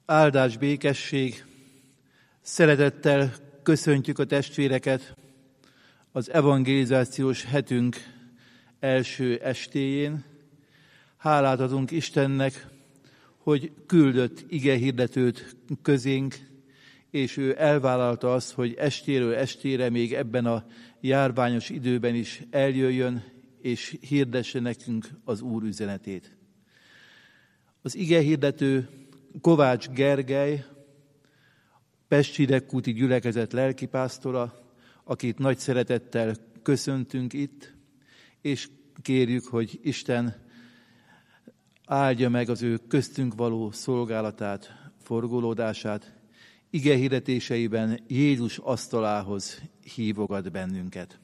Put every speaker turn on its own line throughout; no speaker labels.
Áldás, békesség, szeretettel köszöntjük a testvéreket az evangelizációs hetünk első estéjén. Hálát adunk Istennek, hogy küldött igehirdetőt közénk, és ő elvállalta azt, hogy estéről estére, még ebben a járványos időben is eljöjjön, és hirdesse nekünk az Úr üzenetét. Az igehirdető Kovács Gergely, Pest Hidegkúti gyülekezet lelkipásztora, akit nagy szeretettel köszöntünk itt, és kérjük, hogy Isten áldja meg az ő köztünk való szolgálatát, forgolódását, igehirdetéseiben Jézus asztalához hívogat bennünket.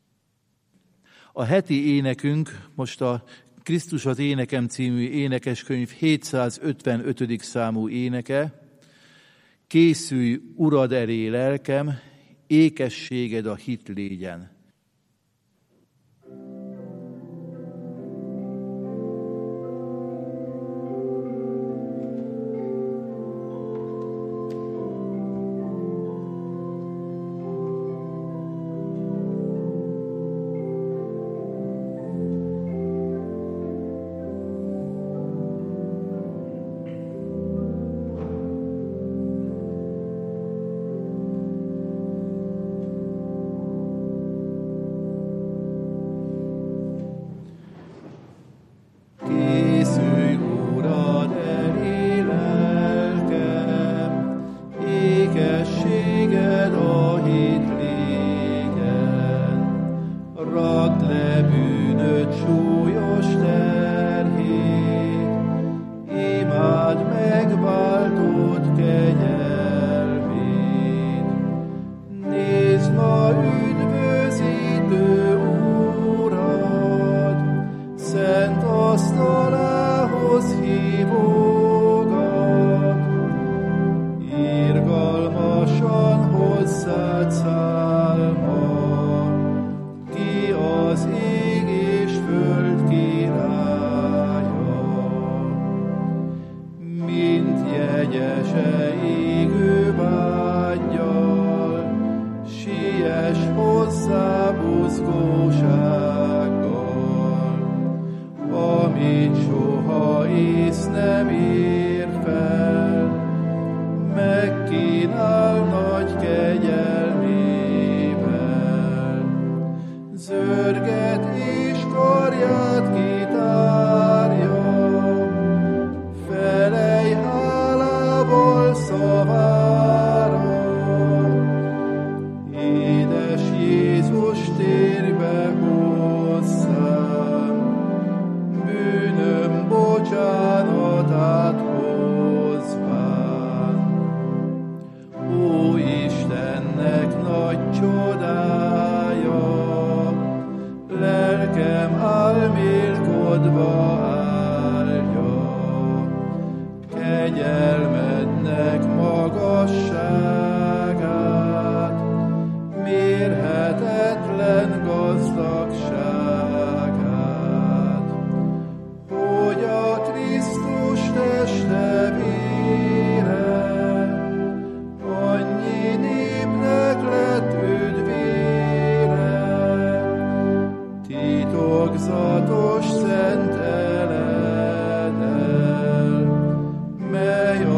A heti énekünk most a Krisztus az énekem című énekeskönyv 755. számú éneke. Készülj, Urad elé lelkem, ékességed a hit légyen.
Szent eledel, mely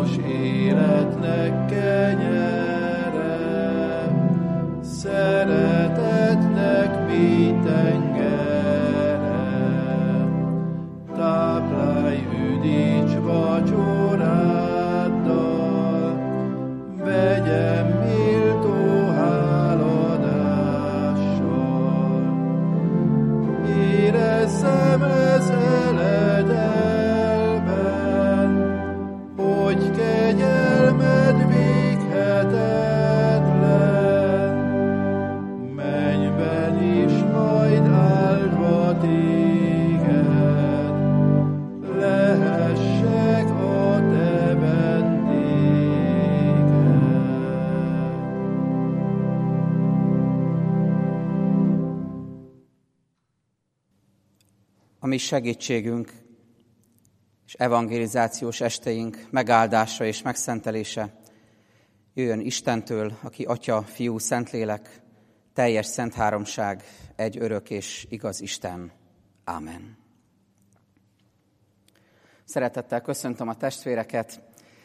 valós életnek kenyere, szeretetnek mély tengere. Táplálj, üdíts vacsoráddal, vegyem méltó háladással. Érezzem ez eledelben, hogy kegyelmed véghetetlen, mennyben is majd áldva téged, lehessek a te vendéged.
A mi segítségünk és evangelizációs esteink megáldása és megszentelése jöjjön Istentől, aki Atya, Fiú, Szentlélek, teljes szent háromság, egy örök és igaz Isten. Ámen. Szeretettel köszöntöm a testvéreket.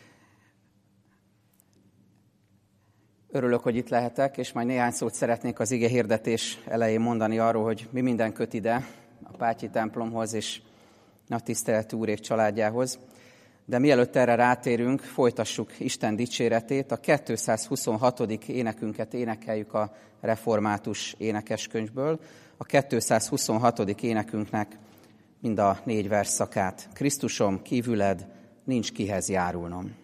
Örülök, hogy itt lehetek, és majd néhány szót szeretnék az ige hirdetés elején mondani arról, hogy mi minden köt ide a Pátyi templomhoz és nagy tiszteletű úrék családjához. De mielőtt erre rátérünk, folytassuk Isten dicséretét. A 226. énekünket énekeljük a református énekeskönyvből. A 226. énekünknek mind a 4 versszakát. Krisztusom, kívüled nincs kihez járulnom.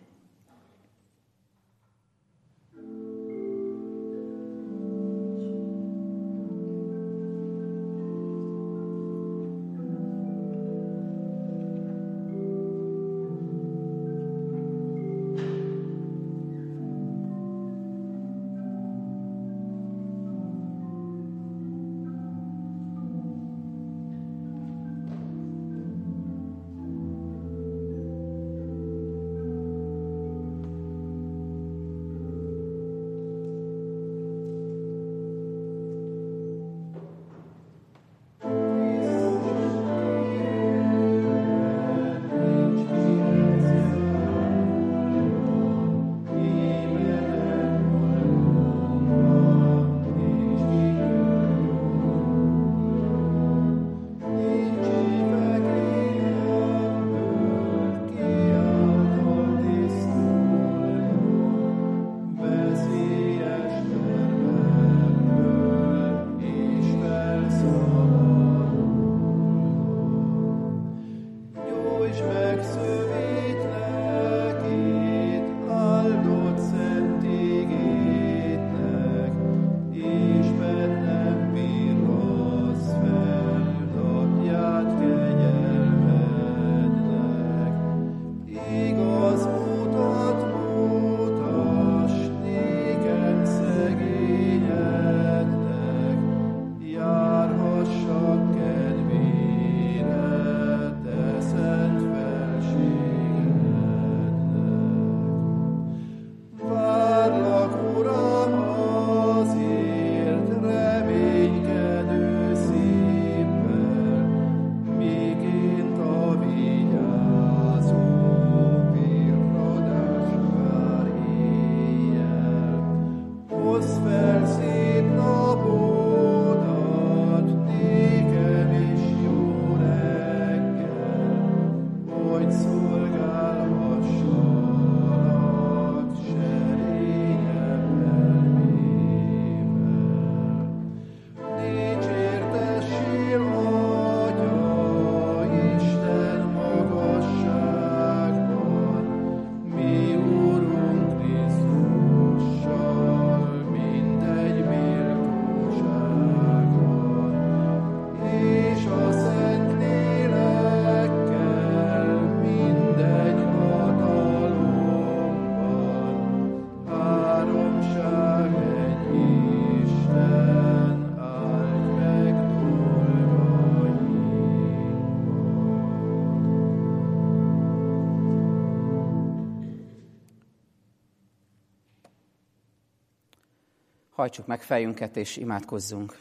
Hajtsuk meg fejünket és imádkozzunk.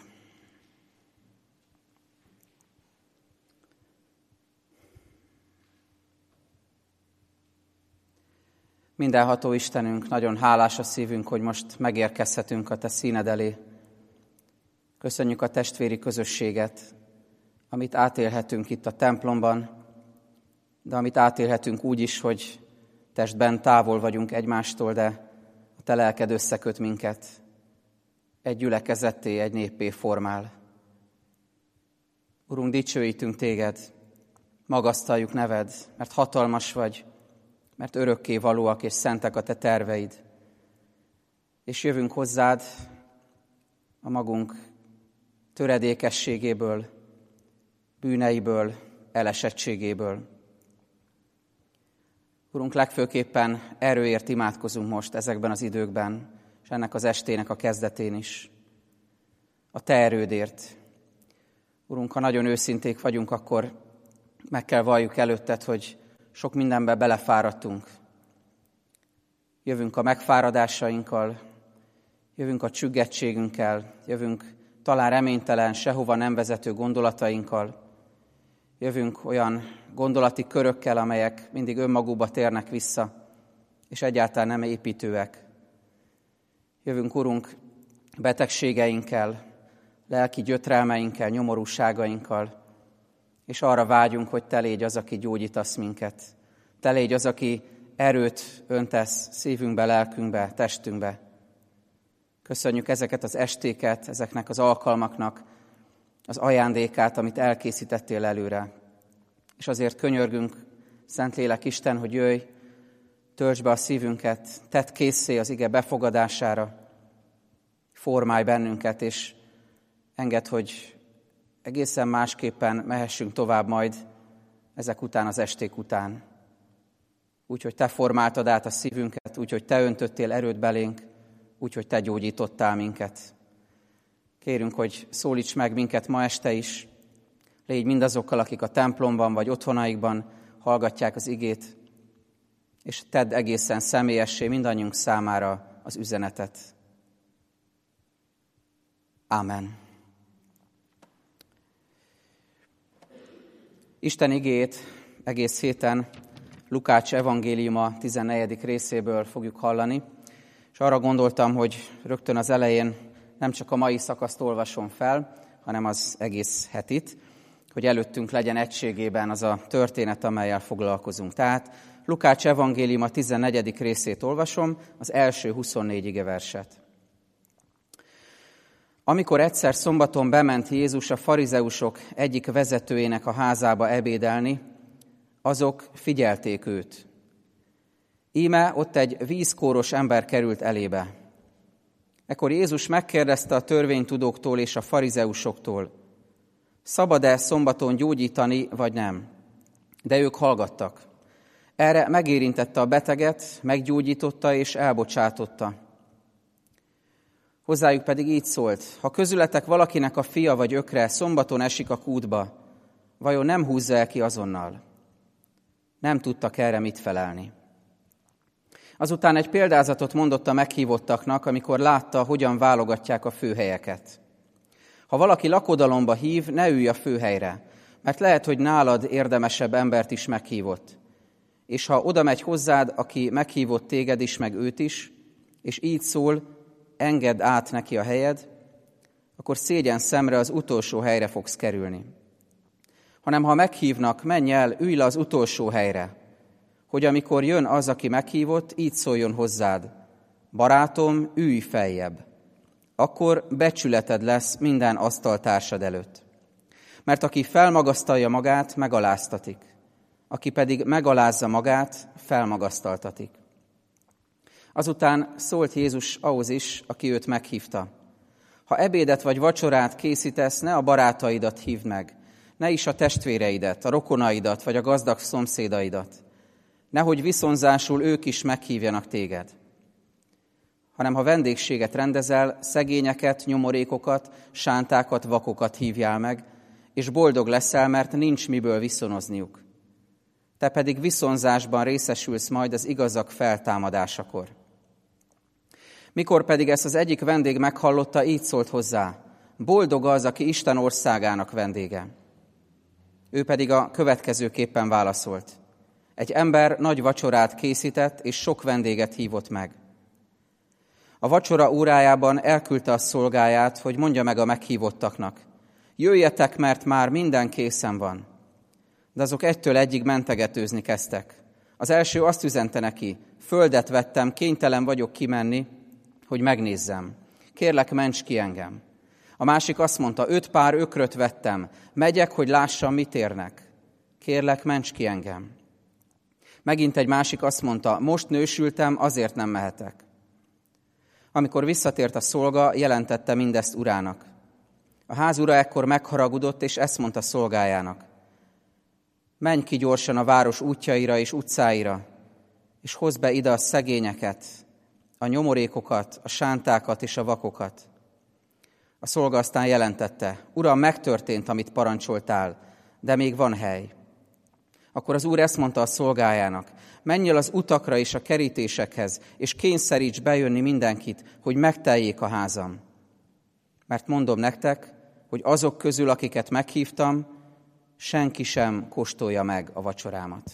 Mindenható Istenünk, nagyon hálás a szívünk, hogy most megérkezhetünk a Te színed elé. Köszönjük a testvéri közösséget, amit átélhetünk itt a templomban, de amit átélhetünk úgy is, hogy testben távol vagyunk egymástól, de a Te lelked összeköt minket, egy gyülekezetté, egy néppé formál. Urunk, dicsőítünk Téged, magasztaljuk neved, mert hatalmas vagy, mert örökké valóak és szentek a Te terveid. És jövünk hozzád a magunk töredékességéből, bűneiből, elesettségéből. Urunk, legfőképpen erőért imádkozunk most ezekben az időkben, és ennek az estének a kezdetén is. A Te erődért. Urunk, ha nagyon őszinték vagyunk, akkor meg kell valljuk előtted, hogy sok mindenbe belefáradtunk. Jövünk a megfáradásainkkal, jövünk a csüggettségünkkel, jövünk talán reménytelen, sehova nem vezető gondolatainkkal, jövünk olyan gondolati körökkel, amelyek mindig önmagukba térnek vissza, és egyáltalán nem építőek. Jövünk, Urunk, betegségeinkkel, lelki gyötrelmeinkkel, nyomorúságainkkal, és arra vágyunk, hogy Te légy az, aki gyógyítasz minket. Te légy az, aki erőt öntesz szívünkbe, lelkünkbe, testünkbe. Köszönjük ezeket az estéket, ezeknek az alkalmaknak az ajándékát, amit elkészítettél előre. És azért könyörgünk, Szentlélek Isten, hogy jöjj, töltsd be a szívünket, tedd készé az ige befogadására, formálj bennünket, és engedd, hogy egészen másképpen mehessünk tovább majd ezek után, az esték után. Úgyhogy Te formáltad át a szívünket, úgyhogy Te öntöttél erőt belénk, úgyhogy Te gyógyítottál minket. Kérünk, hogy szólíts meg minket ma este is, légy mindazokkal, akik a templomban vagy otthonaikban hallgatják az igét, és tedd egészen személyessé mindannyiunk számára az üzenetet. Ámen. Isten igéjét egész héten Lukács evangéliuma 14. részéből fogjuk hallani, és arra gondoltam, hogy rögtön az elején nem csak a mai szakaszt olvasom fel, hanem az egész hetit, hogy előttünk legyen egységében az a történet, amellyel foglalkozunk. Tehát Lukács evangéliuma 14. részét olvasom, az első 24 igeverset. Amikor egyszer szombaton bement Jézus a farizeusok egyik vezetőjének a házába ebédelni, azok figyelték őt. Íme ott egy vízkóros ember került elébe. Ekkor Jézus megkérdezte a törvénytudóktól és a farizeusoktól, szabad-e szombaton gyógyítani, vagy nem? De ők hallgattak. Erre megérintette a beteget, meggyógyította és elbocsátotta. Hozzájuk pedig így szólt, ha közületek valakinek a fia vagy ökre szombaton esik a kútba, vajon nem húzza el ki azonnal? Nem tudtak erre mit felelni. Azután egy példázatot mondott a meghívottaknak, amikor látta, hogyan válogatják a főhelyeket. Ha valaki lakodalomba hív, ne ülj a főhelyre, mert lehet, hogy nálad érdemesebb embert is meghívott. És ha oda megy hozzád, aki meghívott téged is, meg őt is, és így szól, engedd át neki a helyed, akkor szégyen szemre az utolsó helyre fogsz kerülni. Hanem ha meghívnak, menj el, ülj le az utolsó helyre, hogy amikor jön az, aki meghívott, így szóljon hozzád. Barátom, ülj feljebb. Akkor becsületed lesz minden asztaltársad előtt. Mert aki felmagasztalja magát, megaláztatik. Aki pedig megalázza magát, felmagasztaltatik. Azután szólt Jézus ahhoz is, aki őt meghívta. Ha ebédet vagy vacsorát készítesz, ne a barátaidat hívd meg, ne is a testvéreidet, a rokonaidat vagy a gazdag szomszédaidat. Nehogy viszonzásul ők is meghívjanak téged. Hanem ha vendégséget rendezel, szegényeket, nyomorékokat, sántákat, vakokat hívjál meg, és boldog leszel, mert nincs miből viszonozniuk. Te pedig viszonzásban részesülsz majd az igazak feltámadásakor. Mikor pedig ezt az egyik vendég meghallotta, így szólt hozzá, boldog az, aki Isten országának vendége. Ő pedig a következőképpen válaszolt. Egy ember nagy vacsorát készített, és sok vendéget hívott meg. A vacsora órájában elküldte a szolgáját, hogy mondja meg a meghívottaknak: jöjjetek, mert már minden készen van. De azok egytől egyig mentegetőzni kezdtek. Az első azt üzente neki: földet vettem, kénytelen vagyok kimenni, hogy megnézzem. Kérlek, ments ki engem. A másik azt mondta: 5 pár ökröt vettem, megyek, hogy lássam, mit érnek. Kérlek, ments ki engem. Megint egy másik azt mondta: most nősültem, azért nem mehetek. Amikor visszatért a szolga, jelentette mindezt urának. A ház ura ekkor megharagudott, és ezt mondta szolgájának: menj ki gyorsan a város útjaira és utcáira, és hozd be ide a szegényeket, a nyomorékokat, a sántákat és a vakokat. A szolga aztán jelentette: Uram, megtörtént, amit parancsoltál, de még van hely. Akkor az úr ezt mondta a szolgájának: menj el az utakra és a kerítésekhez, és kényszeríts bejönni mindenkit, hogy megteljék a házam. Mert mondom nektek, hogy azok közül, akiket meghívtam, senki sem kóstolja meg a vacsorámat.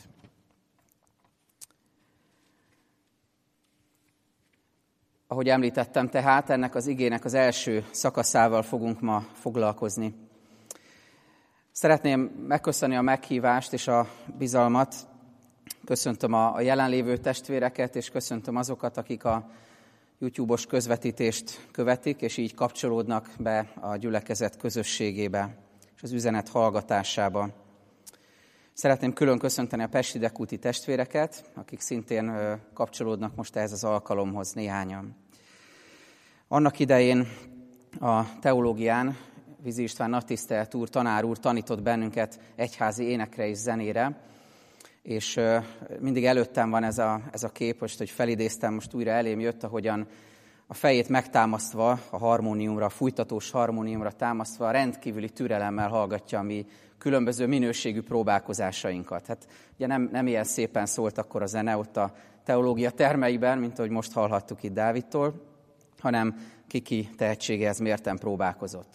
Ahogy említettem tehát, ennek az igének az első szakaszával fogunk ma foglalkozni. Szeretném megköszönni a meghívást és a bizalmat. Köszöntöm a jelenlévő testvéreket, és köszöntöm azokat, akik a YouTube-os közvetítést követik, és így kapcsolódnak be a gyülekezet közösségébe és az üzenet hallgatásába. Szeretném külön köszönteni a pesti-dekúti testvéreket, akik szintén kapcsolódnak most ehhez az alkalomhoz néhányan. Annak idején a teológián Vizi István nagytisztelt úr, tanár úr tanított bennünket egyházi énekre és zenére, és mindig előttem van ez a kép, most, hogy felidéztem, most újra elém jött, ahogyan a fejét megtámasztva a harmóniumra, a fújtatós harmóniumra támasztva rendkívüli türelemmel hallgatja a mi különböző minőségű próbálkozásainkat. Hát ugye nem ilyen szépen szólt akkor a zene ott a teológia termeiben, mint ahogy most hallhattuk itt Dávidtól, hanem ki tehetségehez mérten próbálkozott.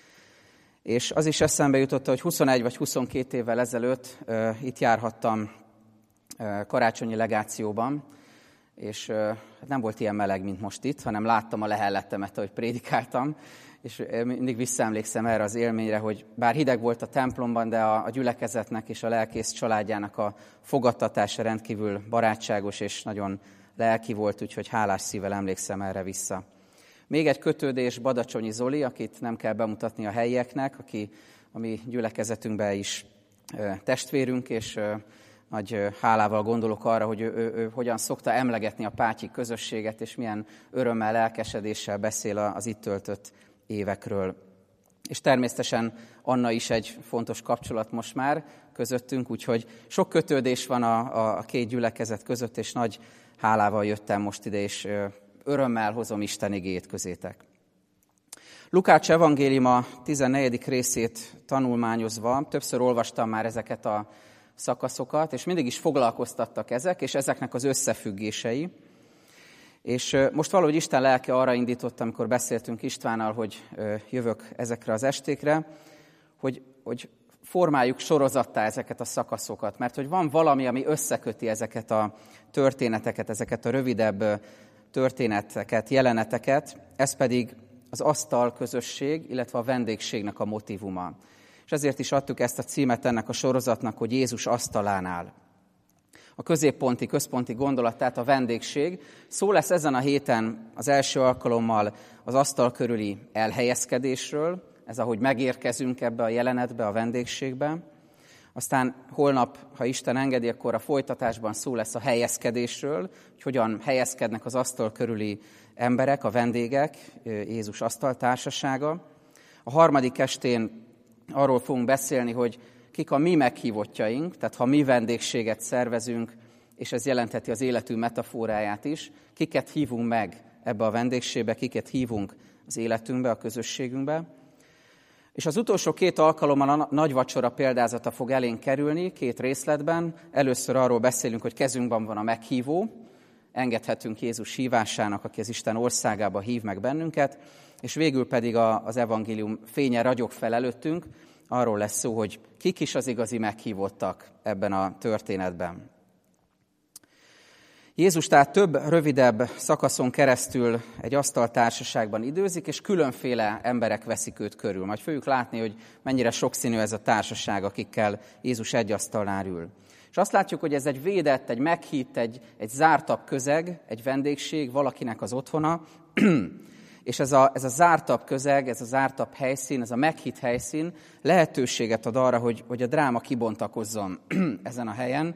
És az is eszembe jutott, hogy 21 vagy 22 évvel ezelőtt itt járhattam karácsonyi legációban, és nem volt ilyen meleg, mint most itt, hanem láttam a lehelletemet, ahogy prédikáltam, és mindig visszaemlékszem erre az élményre, hogy bár hideg volt a templomban, de a gyülekezetnek és a lelkész családjának a fogadtatása rendkívül barátságos és nagyon lelki volt, úgyhogy hálás szívvel emlékszem erre vissza. Még egy kötődés, Badacsonyi Zoli, akit nem kell bemutatni a helyieknek, aki a mi gyülekezetünkben is testvérünk, és nagy hálával gondolok arra, hogy ő hogyan szokta emlegetni a pátyi közösséget, és milyen örömmel, lelkesedéssel beszél az itt töltött évekről. És természetesen Anna is egy fontos kapcsolat most már közöttünk, úgyhogy sok kötődés van a két gyülekezet között, és nagy hálával jöttem most ide, és örömmel hozom Isten igéjét közétek. Lukács evangéliuma 14. részét tanulmányozva, többször olvastam már ezeket a szakaszokat, és mindig is foglalkoztattak ezek, és ezeknek az összefüggései. És most valahogy Isten lelke arra indított, amikor beszéltünk Istvánnal, hogy jövök ezekre az estékre, hogy formáljuk sorozattá ezeket a szakaszokat, mert hogy van valami, ami összeköti ezeket a történeteket, ezeket a rövidebb történeteket, jeleneteket, ez pedig az asztal közösség, illetve a vendégségnek a motívuma. És ezért is adtuk ezt a címet ennek a sorozatnak, hogy Jézus asztalánál. A központi gondolat, tehát a vendégség. Szó lesz ezen a héten az első alkalommal az asztal körüli elhelyezkedésről, ez ahogy megérkezünk ebbe a jelenetbe, a vendégségbe. Aztán holnap, ha Isten engedi, akkor a folytatásban szó lesz a helyezkedésről, hogy hogyan helyezkednek az asztal körüli emberek, a vendégek, Jézus asztaltársasága. A harmadik estén arról fogunk beszélni, hogy kik a mi meghívottjaink, tehát ha mi vendégséget szervezünk, és ez jelentheti az életünk metaforáját is, kiket hívunk meg ebbe a vendégségbe, kiket hívunk az életünkbe, a közösségünkbe. És az utolsó 2 alkalommal a nagy vacsora példázata fog elénk kerülni, 2 részletben. Először arról beszélünk, hogy kezünkben van a meghívó, engedhetünk Jézus hívásának, aki az Isten országába hív meg bennünket, és végül pedig az evangélium fénye ragyog fel előttünk, arról lesz szó, hogy kik is az igazi meghívottak ebben a történetben. Jézus tehát több rövidebb szakaszon keresztül egy asztaltársaságban időzik, és különféle emberek veszik őt körül. Majd fogjuk látni, hogy mennyire sokszínű ez a társaság, akikkel Jézus egy asztalnál ül. És azt látjuk, hogy ez egy védett, egy meghitt, egy zártabb közeg, egy vendégség, valakinek az otthona, és ez a zártabb közeg, ez a zártabb helyszín, ez a meghitt helyszín lehetőséget ad arra, hogy a dráma kibontakozzon ezen a helyen,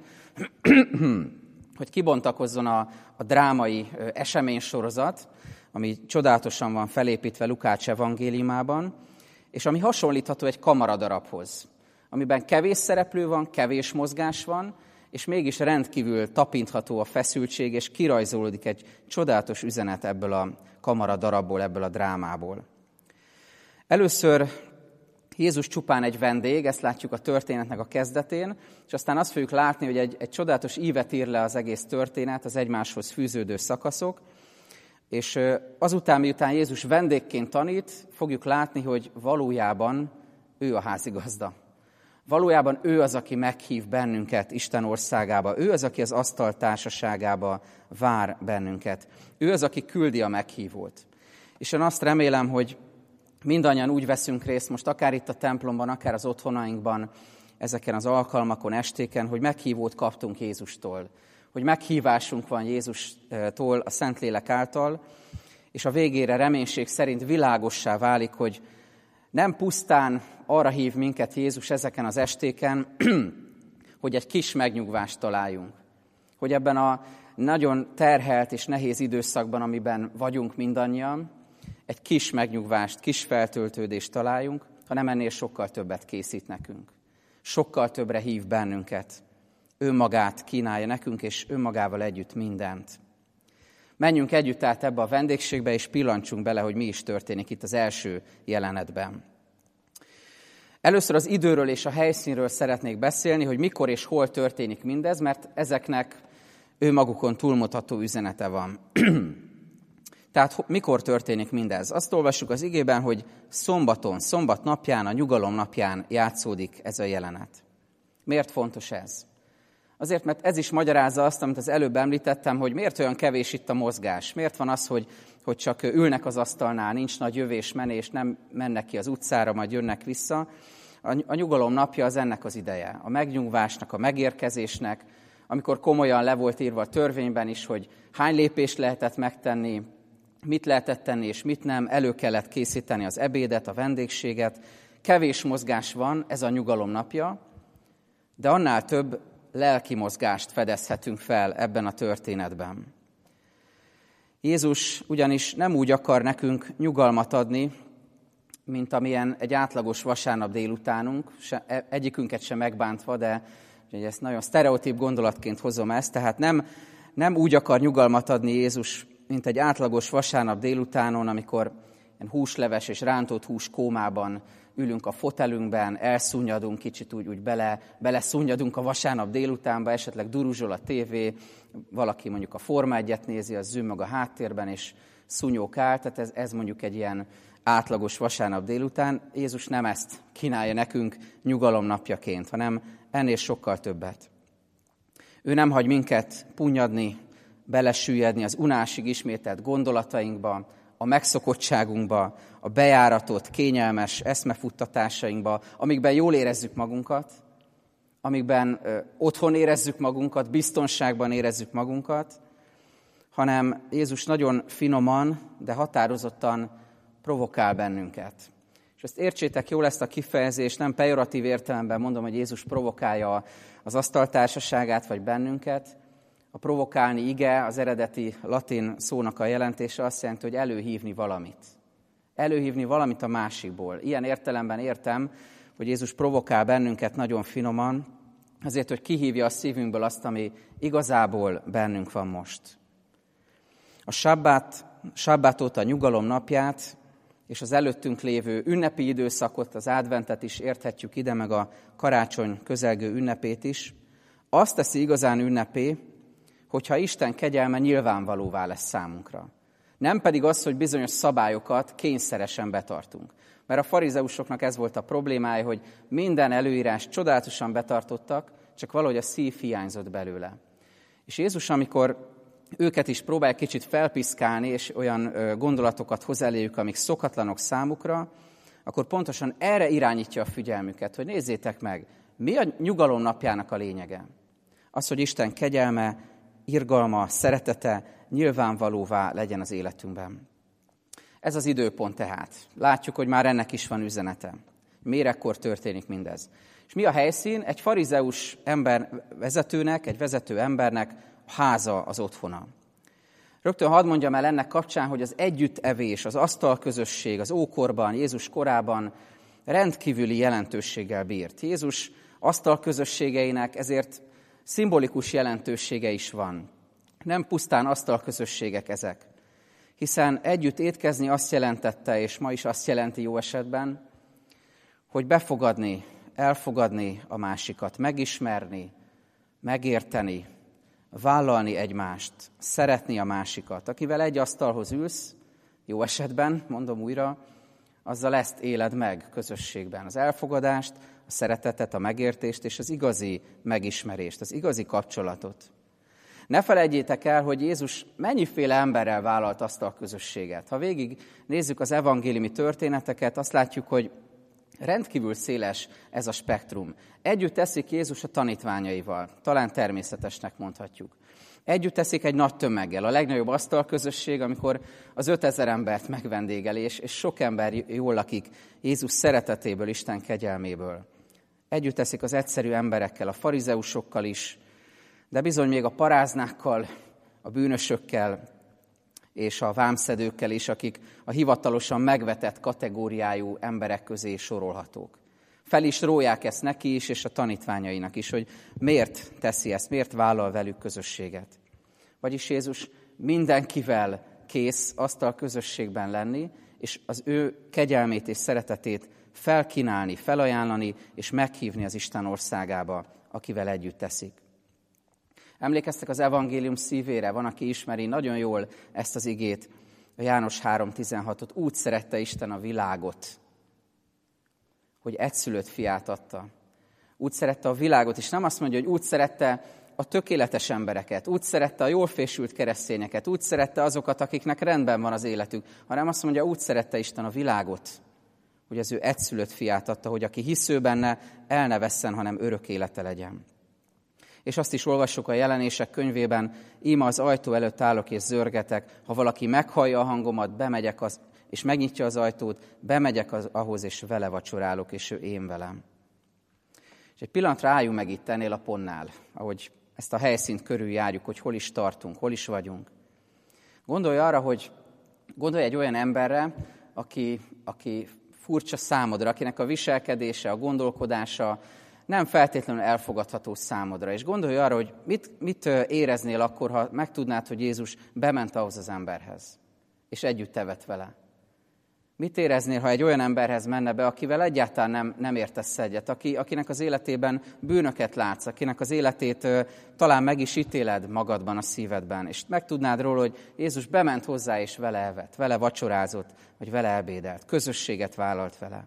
hogy kibontakozzon a drámai eseménysorozat, ami csodálatosan van felépítve Lukács evangéliumában, és ami hasonlítható egy kamaradarabhoz, amiben kevés szereplő van, kevés mozgás van, és mégis rendkívül tapintható a feszültség, és kirajzolódik egy csodálatos üzenet ebből a kamaradarabból, ebből a drámából. Először Jézus csupán egy vendég, ezt látjuk a történetnek a kezdetén, és aztán azt fogjuk látni, hogy egy csodálatos ívet ír le az egész történet, az egymáshoz fűződő szakaszok, és azután, miután Jézus vendégként tanít, fogjuk látni, hogy valójában ő a házigazda. Valójában ő az, aki meghív bennünket Isten országába. Ő az, aki az asztal társaságába vár bennünket. Ő az, aki küldi a meghívót. És én azt remélem, hogy mindannyian úgy veszünk részt, most akár itt a templomban, akár az otthonainkban, ezeken az alkalmakon, estéken, hogy meghívót kaptunk Jézustól. Hogy meghívásunk van Jézustól a Szentlélek által, és a végére reménység szerint világossá válik, hogy nem pusztán arra hív minket Jézus ezeken az estéken, hogy egy kis megnyugvást találjunk. Hogy ebben a nagyon terhelt és nehéz időszakban, amiben vagyunk mindannyian, egy kis megnyugvást, kis feltöltődést találjunk, hanem ennél sokkal többet készít nekünk. Sokkal többre hív bennünket. Önmagát kínálja nekünk, és önmagával együtt mindent. Menjünk együtt tehát ebbe a vendégségbe, és pillancsunk bele, hogy mi is történik itt az első jelenetben. Először az időről és a helyszínről szeretnék beszélni, hogy mikor és hol történik mindez, mert ezeknek önmagukon túlmutató üzenete van. Tehát mikor történik mindez? Azt olvassuk az igében, hogy szombat napján, a nyugalom napján játszódik ez a jelenet. Miért fontos ez? Azért, mert ez is magyarázza azt, amit az előbb említettem, hogy miért olyan kevés itt a mozgás. Miért van az, hogy csak ülnek az asztalnál, nincs nagy jövés-menés, nem mennek ki az utcára, majd jönnek vissza. A nyugalom napja az ennek az ideje. A megnyugvásnak, a megérkezésnek, amikor komolyan le volt írva a törvényben is, hogy hány lépést lehetett megtenni, mit lehetett tenni és mit nem, elő kellett készíteni az ebédet, a vendégséget. Kevés mozgás van, ez a nyugalom napja, de annál több lelki mozgást fedezhetünk fel ebben a történetben. Jézus ugyanis nem úgy akar nekünk nyugalmat adni, mint amilyen egy átlagos vasárnap délutánunk, egyikünket sem megbántva, de ezt nagyon sztereotíp gondolatként hozom ezt, tehát nem úgy akar nyugalmat adni Jézus, mint egy átlagos vasárnap délutánon, amikor húsleves és rántott hús kómában ülünk a fotelünkben, elszunnyadunk, kicsit úgy beleszunnyadunk a vasárnap délutánba, esetleg duruzsol a tévé, valaki mondjuk a Forma 1-et nézi, az zümmög a háttérben, és szunyókál, tehát ez mondjuk egy ilyen átlagos vasárnap délután. Jézus nem ezt kínálja nekünk nyugalomnapjaként, hanem ennél sokkal többet. Ő nem hagy minket punnyadni, belesüllyedni az unásig ismételt gondolatainkba, a megszokottságunkba, a bejáratott, kényelmes eszmefuttatásainkba, amikben jól érezzük magunkat, amikben otthon érezzük magunkat, biztonságban érezzük magunkat, hanem Jézus nagyon finoman, de határozottan provokál bennünket. És ezt értsétek jól, ezt a kifejezést, nem pejoratív értelemben mondom, hogy Jézus provokálja az asztaltársaságát vagy bennünket. A provokálni ige, az eredeti latin szónak a jelentése azt jelenti, hogy előhívni valamit. Előhívni valamit a másikból. Ilyen értelemben értem, hogy Jézus provokál bennünket nagyon finoman, azért, hogy kihívja a szívünkből azt, ami igazából bennünk van most. A sabbátot, a nyugalom napját, és az előttünk lévő ünnepi időszakot, az adventet is érthetjük ide, meg a karácsony közelgő ünnepét is. Azt teszi igazán ünnepé, hogyha Isten kegyelme nyilvánvalóvá lesz számunkra. Nem pedig az, hogy bizonyos szabályokat kényszeresen betartunk. Mert a farizeusoknak ez volt a problémája, hogy minden előírást csodálatosan betartottak, csak valahogy a szív hiányzott belőle. És Jézus, amikor őket is próbálják kicsit felpiszkálni, és olyan gondolatokat hoz eléjük, amik szokatlanok számukra, akkor pontosan erre irányítja a figyelmüket, hogy nézzétek meg, mi a nyugalom napjának a lényege. Az, hogy Isten kegyelme, irgalma, szeretete nyilvánvalóvá legyen az életünkben. Ez az időpont tehát. Látjuk, hogy már ennek is van üzenete. Mérekkor történik mindez. És mi a helyszín? Egy farizeus ember vezetőnek, egy vezető embernek a háza, az otthona. Rögtön hadd mondjam el ennek kapcsán, hogy az együttevés, az asztalközösség az ókorban, Jézus korában rendkívüli jelentőséggel bírt. Jézus asztalközösségeinek ezért szimbolikus jelentősége is van. Nem pusztán asztalközösségek ezek. Hiszen együtt étkezni azt jelentette, és ma is azt jelenti jó esetben, hogy befogadni, elfogadni a másikat, megismerni, megérteni, vállalni egymást, szeretni a másikat. Akivel egy asztalhoz ülsz, jó esetben, mondom újra, azzal ezt éled meg közösségben. Az elfogadást, a szeretetet, a megértést és az igazi megismerést, az igazi kapcsolatot. Ne felejtjétek el, hogy Jézus mennyiféle emberrel vállalt asztalközösséget. Ha végig nézzük az evangéliumi történeteket, azt látjuk, hogy rendkívül széles ez a spektrum. Együtt eszik Jézus a tanítványaival, talán természetesnek mondhatjuk. Együtt eszik egy nagy tömeggel, a legnagyobb asztalközösség, amikor az 5000 embert megvendégeli, és sok ember jól lakik Jézus szeretetéből, Isten kegyelméből. Együtt eszik az egyszerű emberekkel, a farizeusokkal is, de bizony még a paráznákkal, a bűnösökkel és a vámszedőkkel is, akik a hivatalosan megvetett kategóriájú emberek közé sorolhatók. Fel is róják ezt neki is, és a tanítványainak is, hogy miért teszi ezt, miért vállal velük közösséget. Vagyis Jézus mindenkivel kész asztal közösségben lenni, és az ő kegyelmét és szeretetét felkínálni, felajánlani, és meghívni az Isten országába, akivel együtt teszik. Emlékeztek az evangélium szívére? Van, aki ismeri nagyon jól ezt az igét, a János 3.16-ot. Úgy szerette Isten a világot, hogy egyszülött fiát adta. Úgy szerette a világot, és nem azt mondja, hogy úgy szerette a tökéletes embereket, úgy szerette a jól fésült keresztényeket, úgy szerette azokat, akiknek rendben van az életük, hanem azt mondja, úgy szerette Isten a világot, hogy az ő egyszülött fiát adta, hogy aki hisző benne, el ne vesszen, hanem örök élete legyen. És azt is olvassuk a Jelenések könyvében, íme az ajtó előtt állok és zörgetek, ha valaki meghallja a hangomat, bemegyek és megnyitja az ajtót, bemegyek ahhoz, és vele vacsorálok, és ő én velem. És egy pillanatra álljunk meg itt ennél a pontnál, ahogy ezt a helyszínt körüljárjuk, hogy hol is tartunk, hol is vagyunk. Gondolj arra, hogy gondolj egy olyan emberre, aki furcsa számodra, akinek a viselkedése, a gondolkodása nem feltétlenül elfogadható számodra. És gondolj arra, hogy mit éreznél akkor, ha megtudnád, hogy Jézus bement ahhoz az emberhez, és együtt evett vele. Mit éreznél, ha egy olyan emberhez menne be, akivel egyáltalán nem értesz egyet, akinek az életében bűnöket látsz, akinek az életét talán meg is ítéled magadban, a szívedben, és megtudnád róla, hogy Jézus bement hozzá, és vele evett, vele vacsorázott, vagy vele ebédelt, közösséget vállalt vele.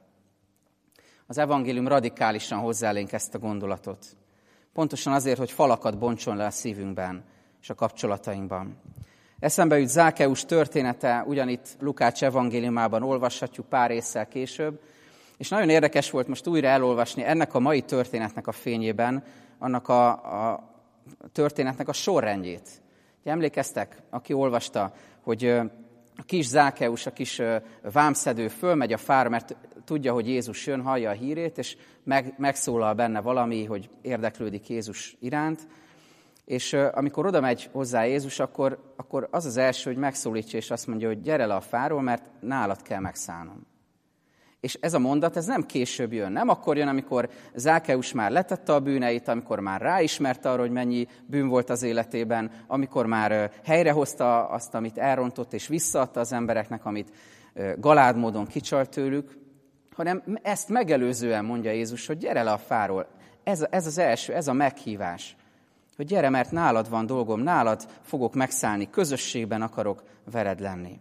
Az evangélium radikálisan hozzálénk ezt a gondolatot. Pontosan azért, hogy falakat bontson le a szívünkben és a kapcsolatainkban. Eszembe jut Zákeus története, ugyanitt Lukács evangéliumában olvashatjuk pár résszel később, és nagyon érdekes volt most újra elolvasni ennek a mai történetnek a fényében, annak a történetnek a sorrendjét. Emlékeztek, aki olvasta, hogy a kis Zákeus, a kis vámszedő fölmegy a fára, mert tudja, hogy Jézus jön, hallja a hírét, és megszólal benne valami, hogy érdeklődik Jézus iránt. És amikor oda megy hozzá Jézus, akkor az az első, hogy megszólítja, és azt mondja, hogy gyere le a fáról, mert nálad kell megszállnom. És ez a mondat, ez nem később jön. Nem akkor jön, amikor Zákeus már letette a bűneit, amikor már ráismerte arra, hogy mennyi bűn volt az életében, amikor már helyrehozta azt, amit elrontott, és visszaadta az embereknek, amit galád módon kicsalt tőlük, hanem ezt megelőzően mondja Jézus, hogy gyere le a fáról. Ez az első, ez a meghívás. Hogy gyere, mert nálad van dolgom, nálad fogok megszállni, közösségben akarok veled lenni.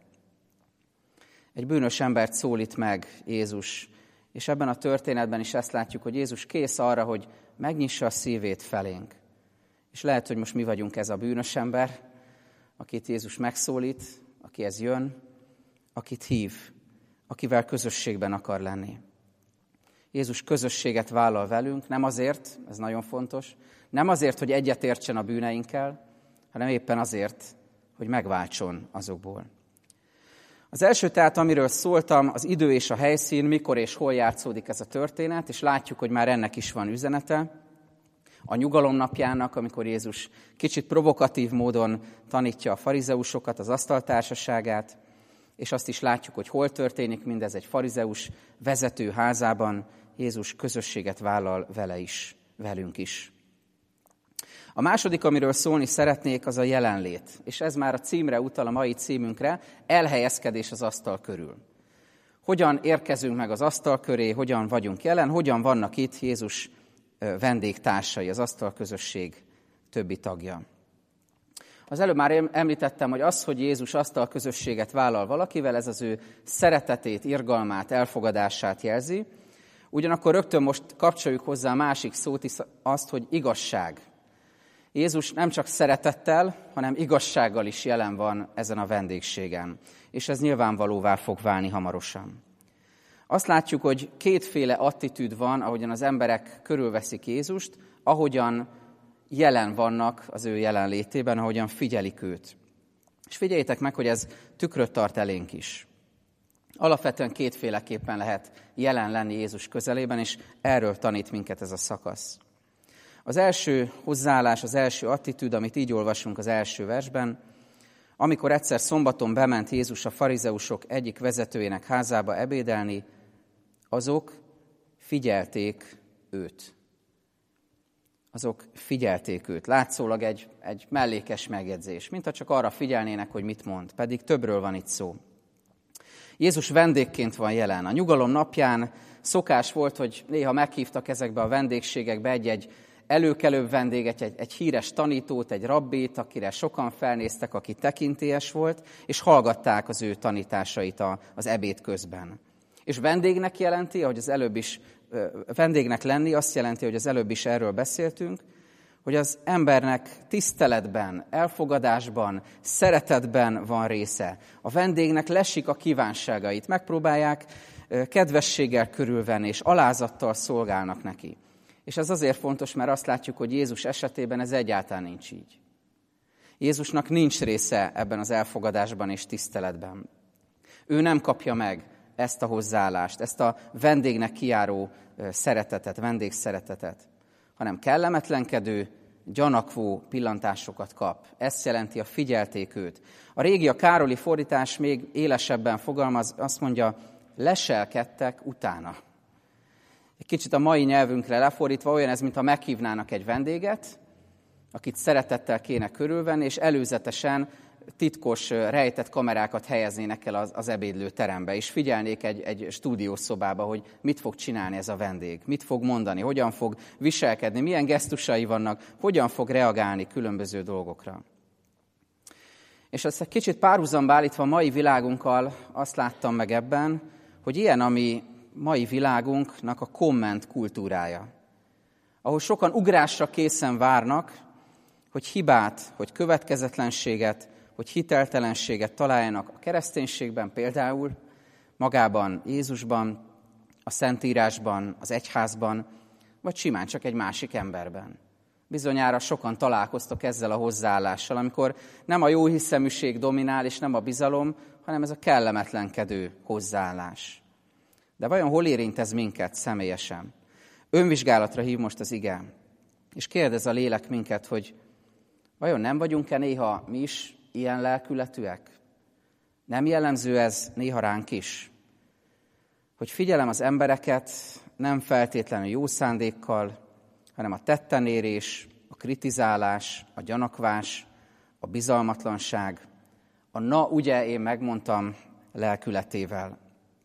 Egy bűnös embert szólít meg Jézus, és ebben a történetben is ezt látjuk, hogy Jézus kész arra, hogy megnyissa a szívét felénk. És lehet, hogy most mi vagyunk ez a bűnös ember, akit Jézus megszólít, akihez jön, akit hív, akivel közösségben akar lenni. Jézus közösséget vállal velünk, nem azért, ez nagyon fontos, nem azért, hogy egyetértsen a bűneinkkel, hanem éppen azért, hogy megváltson azokból. Az első tehát, amiről szóltam, az idő és a helyszín, mikor és hol játszódik ez a történet, és látjuk, hogy már ennek is van üzenete. A nyugalom napjának, amikor Jézus kicsit provokatív módon tanítja a farizeusokat, az asztaltársaságát, és azt is látjuk, hogy hol történik mindez egy farizeus vezető házában, Jézus közösséget vállal vele is, velünk is. A második, amiről szólni szeretnék, az a jelenlét. És ez már a címre utal, a mai címünkre, elhelyezkedés az asztal körül. Hogyan érkezünk meg az asztal köré, hogyan vagyunk jelen, hogyan vannak itt Jézus vendégtársai, az asztalközösség többi tagja. Az előbb már említettem, hogy az, hogy Jézus asztalközösséget vállal valakivel, ez az ő szeretetét, irgalmát, elfogadását jelzi. Ugyanakkor rögtön most kapcsoljuk hozzá a másik szót is, azt, hogy igazság. Jézus nem csak szeretettel, hanem igazsággal is jelen van ezen a vendégségen. És ez nyilvánvalóvá fog válni hamarosan. Azt látjuk, hogy kétféle attitűd van, ahogyan az emberek körülveszik Jézust, ahogyan jelen vannak az ő jelenlétében, ahogyan figyelik őt. És figyeljétek meg, hogy ez tükröt tart elénk is. Alapvetően kétféleképpen lehet jelen lenni Jézus közelében, és erről tanít minket ez a szakasz. Az első hozzáállás, az első attitűd, amit így olvasunk az első versben, amikor egyszer szombaton bement Jézus a farizeusok egyik vezetőjének házába ebédelni, azok figyelték őt. Azok figyelték őt. Látszólag egy mellékes megjegyzés, mintha csak arra figyelnének, hogy mit mond, pedig többről van itt szó. Jézus vendégként van jelen. A nyugalom napján szokás volt, hogy néha meghívtak ezekbe a vendégségekbe egy előkelőbb vendéget, egy híres tanítót, egy rabbit, akire sokan felnéztek, aki tekintélyes volt, és hallgatták az ő tanításait az ebéd közben. És vendégnek jelenti, ahogy az előbb is, vendégnek lenni azt jelenti, hogy az előbb is erről beszéltünk, hogy az embernek tiszteletben, elfogadásban, szeretetben van része. A vendégnek lesik a kívánságait, megpróbálják kedvességgel körülvenni, és alázattal szolgálnak neki. És ez azért fontos, mert azt látjuk, hogy Jézus esetében ez egyáltalán nincs így. Jézusnak nincs része ebben az elfogadásban és tiszteletben. Ő nem kapja meg ezt a hozzáállást, ezt a vendégnek kijáró szeretetet, vendégszeretetet, hanem kellemetlenkedő, gyanakvó pillantásokat kap. Ezt jelenti a figyelték őt. A régi, a Károli fordítás még élesebben fogalmaz, azt mondja, leselkedtek utána. Egy kicsit a mai nyelvünkre lefordítva olyan ez, mintha meghívnának egy vendéget, akit szeretettel kéne körülvenni, és előzetesen titkos, rejtett kamerákat helyeznének el az ebédlő terembe, és figyelnék egy stúdiószobába, hogy mit fog csinálni ez a vendég, mit fog mondani, hogyan fog viselkedni, milyen gesztusai vannak, hogyan fog reagálni különböző dolgokra. És ezt egy kicsit párhuzamba állítva a mai világunkkal azt láttam meg ebben, hogy ilyen a mi mai világunknak a komment kultúrája, ahol sokan ugrásra készen várnak, hogy hibát, hogy következetlenséget, hogy hiteltelenséget találjanak a kereszténységben például, magában Jézusban, a Szentírásban, az egyházban, vagy simán csak egy másik emberben. Bizonyára sokan találkoztak ezzel a hozzáállással, amikor nem a jóhiszeműség dominál, és nem a bizalom, hanem ez a kellemetlenkedő hozzáállás. De vajon hol érint ez minket személyesen? Önvizsgálatra hív most az ige, és kérdez a lélek minket, hogy vajon nem vagyunk-e néha mi is ilyen lelkületűek? Nem jellemző ez néha ránk is? Hogy figyelem az embereket nem feltétlenül jó szándékkal, hanem a tettenérés, a kritizálás, a gyanakvás, a bizalmatlanság, a na ugye én megmondtam lelkületével.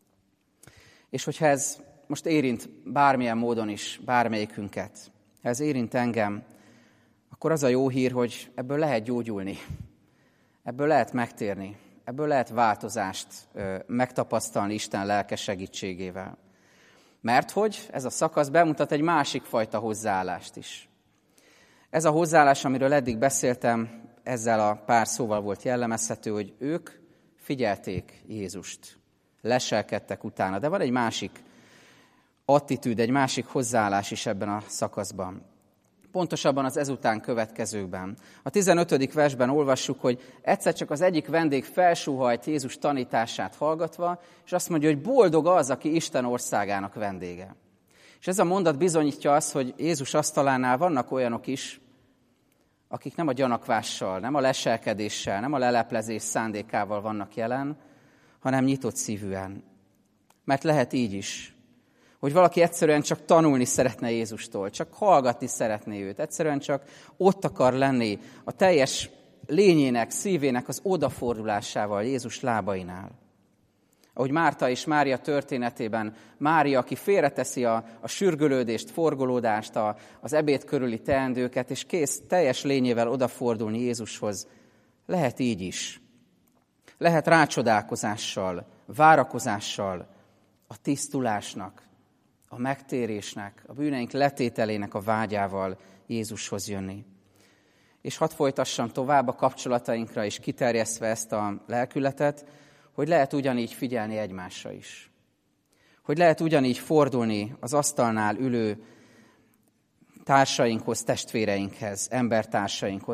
És hogyha ez most érint bármilyen módon is bármelyikünket, ha ez érint engem, akkor az a jó hír, hogy ebből lehet gyógyulni, ebből lehet megtérni, ebből lehet változást megtapasztalni Isten lelke segítségével. Mert hogy ez a szakasz bemutat egy másik fajta hozzáállást is. Ez a hozzáállás, amiről eddig beszéltem, ezzel a pár szóval volt jellemezhető, hogy ők figyelték Jézust, leselkedtek utána. De van egy másik attitűd, egy másik hozzáállás is ebben a szakaszban. Pontosabban az ezután következőkben. A 15. versben olvassuk, hogy egyszer csak az egyik vendég felsóhajt Jézus tanítását hallgatva, és azt mondja, hogy boldog az, aki Isten országának vendége. És ez a mondat bizonyítja azt, hogy Jézus asztalánál vannak olyanok is, akik nem a gyanakvással, nem a leselkedéssel, nem a leleplezés szándékával vannak jelen, hanem nyitott szívűen. Mert lehet így is, hogy valaki egyszerűen csak tanulni szeretne Jézustól, csak hallgatni szeretné őt, egyszerűen csak ott akar lenni a teljes lényének, szívének az odafordulásával Jézus lábainál. Ahogy Márta és Mária történetében, Mária, aki félreteszi a sürgölődést, forgolódást, az ebéd körüli teendőket, és kész teljes lényével odafordulni Jézushoz, lehet így is. Lehet rácsodálkozással, várakozással, a tisztulásnak, a megtérésnek, a bűneink letételének a vágyával Jézushoz jönni. És hadd folytassam tovább a kapcsolatainkra is, kiterjesztve ezt a lelkületet, hogy lehet ugyanígy figyelni egymásra is. Hogy lehet ugyanígy fordulni az asztalnál ülő társainkhoz, testvéreinkhez, embertársainkhoz,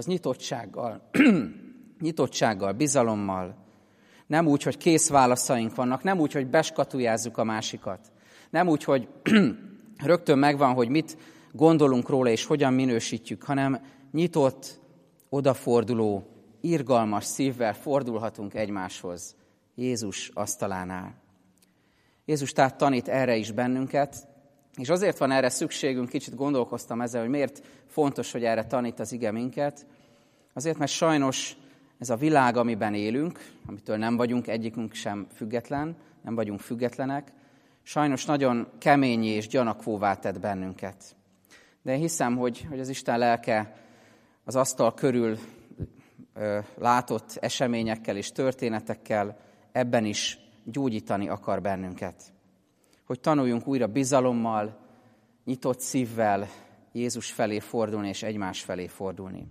nyitottsággal, bizalommal. Nem úgy, hogy kész válaszaink vannak, nem úgy, hogy beskatujázzuk a másikat. Nem úgy, hogy rögtön megvan, hogy mit gondolunk róla és hogyan minősítjük, hanem nyitott, odaforduló, irgalmas szívvel fordulhatunk egymáshoz Jézus asztalánál. Jézus tehát tanít erre is bennünket, és azért van erre szükségünk, kicsit gondolkoztam ezzel, hogy miért fontos, hogy erre tanít az ige minket. Azért, mert sajnos ez a világ, amiben élünk, amitől nem vagyunk egyikünk sem független, nem vagyunk függetlenek, sajnos nagyon keményé és gyanakvóvá tett bennünket. De én hiszem, hogy az Isten lelke az asztal körül látott eseményekkel és történetekkel ebben is gyógyítani akar bennünket. Hogy tanuljunk újra bizalommal, nyitott szívvel Jézus felé fordulni és egymás felé fordulni.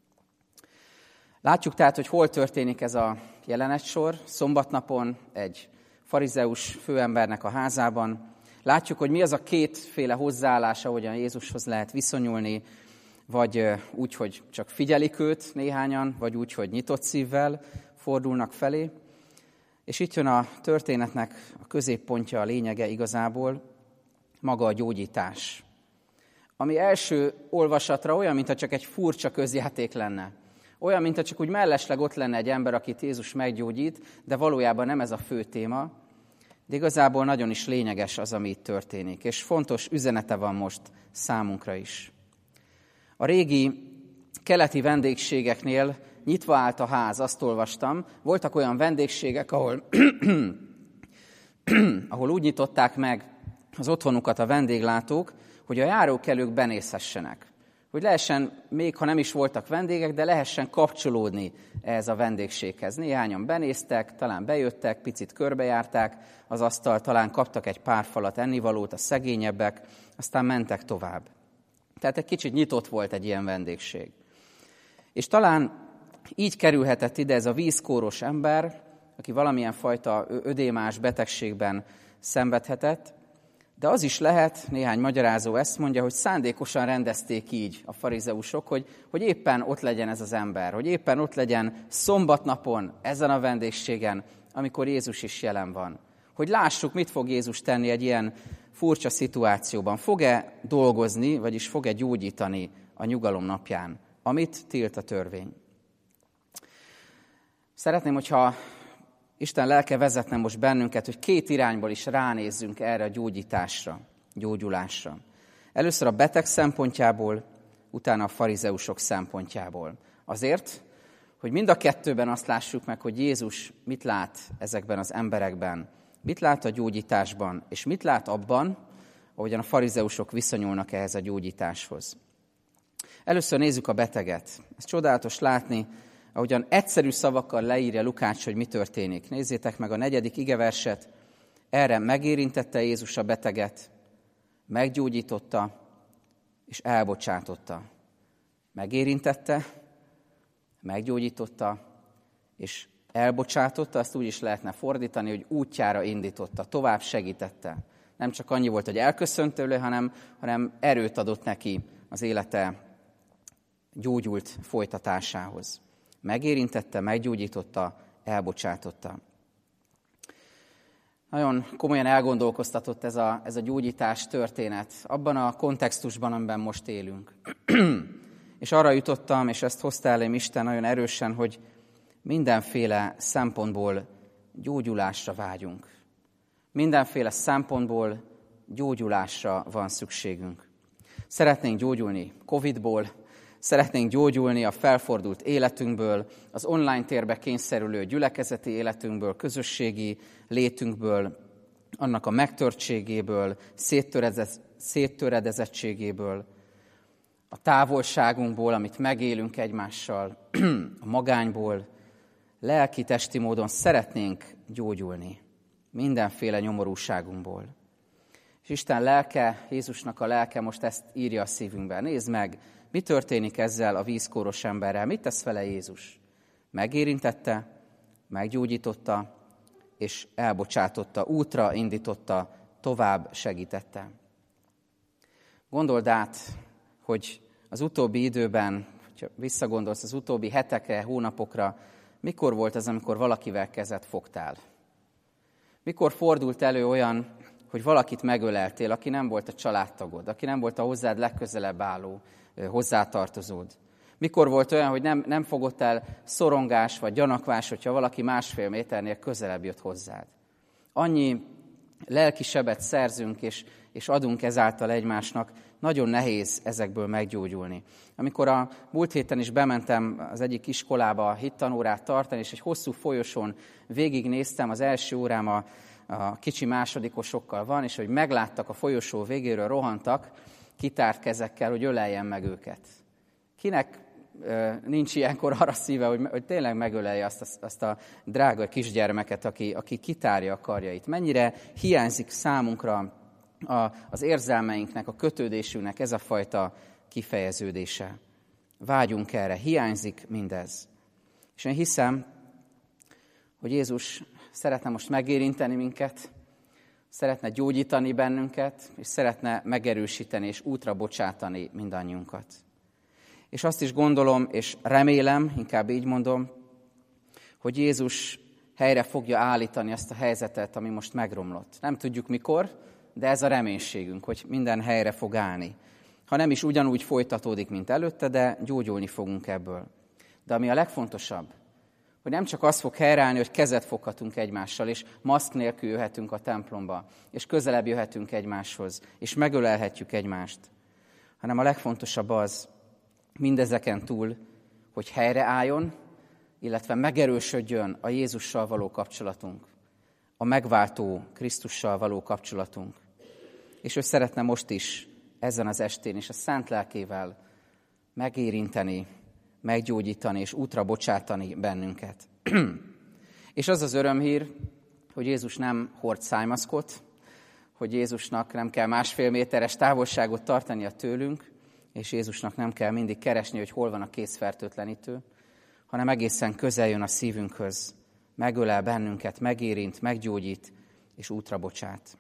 Látjuk tehát, hogy hol történik ez a jelenetsor. Szombatnapon egy farizeus főembernek a házában. Látjuk, hogy mi az a kétféle hozzáállás, ahogyan Jézushoz lehet viszonyulni, vagy úgy, hogy csak figyelik őt néhányan, vagy úgy, hogy nyitott szívvel fordulnak felé. És itt jön a történetnek a középpontja, a lényege igazából, maga a gyógyítás. Ami első olvasatra olyan, mintha csak egy furcsa közjáték lenne. Olyan, mintha csak úgy mellesleg ott lenne egy ember, akit Jézus meggyógyít, de valójában nem ez a fő téma. De igazából nagyon is lényeges az, ami itt történik. És fontos üzenete van most számunkra is. A régi keleti vendégségeknél nyitva állt a ház, azt olvastam. Voltak olyan vendégségek, ahol úgy nyitották meg az otthonukat a vendéglátók, hogy a járókelők benézhessenek. Hogy lehessen, még ha nem is voltak vendégek, de lehessen kapcsolódni ehhez a vendégséghez. Néhányan benéztek, talán bejöttek, picit körbejárták az asztalt, talán kaptak egy pár falat ennivalót a szegényebbek, aztán mentek tovább. Tehát egy kicsit nyitott volt egy ilyen vendégség. És talán így kerülhetett ide ez a vízkóros ember, aki valamilyen fajta ödémás betegségben szenvedhetett, de az is lehet, néhány magyarázó ezt mondja, hogy szándékosan rendezték így a farizeusok, hogy éppen ott legyen ez az ember, hogy éppen ott legyen szombatnapon ezen a vendégségen, amikor Jézus is jelen van. Hogy lássuk, mit fog Jézus tenni egy ilyen furcsa szituációban. Fog-e dolgozni, vagyis fog-e gyógyítani a nyugalom napján, amit tilt a törvény. Szeretném, hogyha Isten lelke vezetne most bennünket, hogy két irányból is ránézzünk erre a gyógyításra, gyógyulásra. Először a beteg szempontjából, utána a farizeusok szempontjából. Azért, hogy mind a kettőben azt lássuk meg, hogy Jézus mit lát ezekben az emberekben, mit lát a gyógyításban, és mit lát abban, ahogyan a farizeusok viszonyulnak ehhez a gyógyításhoz. Először nézzük a beteget. Ez csodálatos látni, ahogyan egyszerű szavakkal leírja Lukács, hogy mi történik. Nézzétek meg a 4. igeverset. Erre megérintette Jézus a beteget, meggyógyította és elbocsátotta. Megérintette, meggyógyította, és elbocsátotta, azt úgy is lehetne fordítani, hogy útjára indította, tovább segítette. Nem csak annyi volt, hogy elköszönt tőle, hanem erőt adott neki az élete gyógyult folytatásához. Megérintette, meggyógyította, elbocsátotta. Nagyon komolyan elgondolkoztatott ez a gyógyítás történet, abban a kontextusban, amiben most élünk. És arra jutottam, és ezt hozta elém Isten nagyon erősen, hogy mindenféle szempontból gyógyulásra vágyunk. Mindenféle szempontból gyógyulásra van szükségünk. Szeretnénk gyógyulni Covid-ból, szeretnénk gyógyulni a felfordult életünkből, az online térbe kényszerülő gyülekezeti életünkből, közösségi létünkből, annak a megtörtségéből, széttöredezettségéből, a távolságunkból, amit megélünk egymással, a magányból, lelki-testi módon szeretnénk gyógyulni mindenféle nyomorúságunkból. És Isten lelke, Jézusnak a lelke most ezt írja a szívünkben. Nézd meg, mi történik ezzel a vízkóros emberrel, mit tesz vele Jézus? Megérintette, meggyógyította, és elbocsátotta, útra indította, tovább segítette. Gondold át, hogy az utóbbi időben, ha visszagondolsz az utóbbi hetekre, hónapokra, mikor volt az, amikor valakivel kezet fogtál? Mikor fordult elő olyan, hogy valakit megöleltél, aki nem volt a családtagod, aki nem volt a hozzád legközelebb álló hozzátartozód? Mikor volt olyan, hogy nem fogott el szorongás vagy gyanakvás, hogyha valaki 1,5 méternél közelebb jött hozzád? Annyi lelki sebet szerzünk és adunk ezáltal egymásnak, nagyon nehéz ezekből meggyógyulni. Amikor a múlt héten is bementem az egyik iskolába hittanórát tartani, és egy hosszú folyosón végignéztem, az első órám a kicsi másodikosokkal van, és hogy megláttak a folyosó végéről, rohantak kitárt kezekkel, hogy öleljen meg őket. Kinek nincs ilyenkor arra szíve, hogy tényleg megölelje azt a drága kisgyermeket, aki kitárja a karjait. Mennyire hiányzik számunkra az érzelmeinknek, a kötődésünknek ez a fajta kifejeződése. Vágyunk erre, hiányzik mindez. És én hiszem, hogy Jézus szeretne most megérinteni minket, szeretne gyógyítani bennünket, és szeretne megerősíteni és útra bocsátani mindannyiunkat. És azt is gondolom, és remélem, inkább így mondom, hogy Jézus helyre fogja állítani azt a helyzetet, ami most megromlott. Nem tudjuk mikor, de ez a reménységünk, hogy minden helyre fog állni. Ha nem is ugyanúgy folytatódik, mint előtte, de gyógyulni fogunk ebből. De ami a legfontosabb, hogy nem csak az fog helyreállni, hogy kezet foghatunk egymással, és maszk nélkül jöhetünk a templomba, és közelebb jöhetünk egymáshoz, és megölelhetjük egymást, hanem a legfontosabb az, mindezeken túl, hogy helyreálljon, illetve megerősödjön a Jézussal való kapcsolatunk, a megváltó Krisztussal való kapcsolatunk. És ő szeretne most is, ezen az estén is a Szent Lelkével megérinteni, meggyógyítani és útra bocsátani bennünket. És az az örömhír, hogy Jézus nem hord szájmaszkot, hogy Jézusnak nem kell 1,5 méteres távolságot tartania tőlünk, és Jézusnak nem kell mindig keresni, hogy hol van a kézfertőtlenítő, hanem egészen közel jön a szívünkhöz, megölel bennünket, megérint, meggyógyít, és útra bocsát.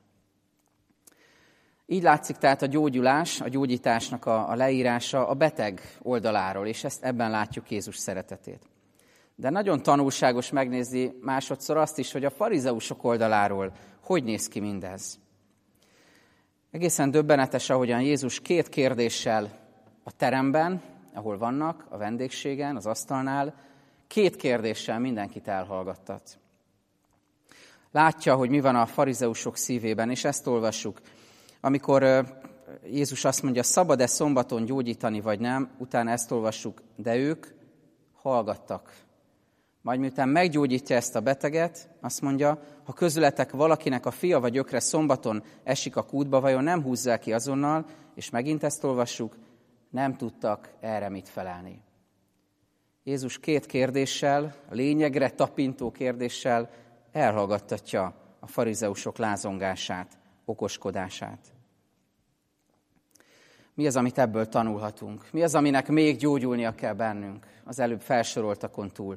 Így látszik tehát a gyógyulás, a gyógyításnak a leírása a beteg oldaláról, és ebben látjuk Jézus szeretetét. De nagyon tanulságos megnézni másodszor azt is, hogy a farizeusok oldaláról hogy néz ki mindez. Egészen döbbenetes, ahogyan Jézus 2 kérdéssel a teremben, ahol vannak, a vendégségen, az asztalnál, 2 kérdéssel mindenkit elhallgattat. Látja, hogy mi van a farizeusok szívében, és ezt olvassuk. Amikor Jézus azt mondja, szabad-e szombaton gyógyítani, vagy nem, utána ezt olvassuk, de ők hallgattak. Majd miután meggyógyítja ezt a beteget, azt mondja, ha közületek valakinek a fia vagy ökre szombaton esik a kútba, vajon nem húzzák ki azonnal, és megint ezt olvassuk, nem tudtak erre mit felelni. Jézus 2 kérdéssel, a lényegre tapintó kérdéssel elhallgattatja a farizeusok lázongását, okoskodását. Mi az, amit ebből tanulhatunk? Mi az, aminek még gyógyulnia kell bennünk az előbb felsoroltakon túl?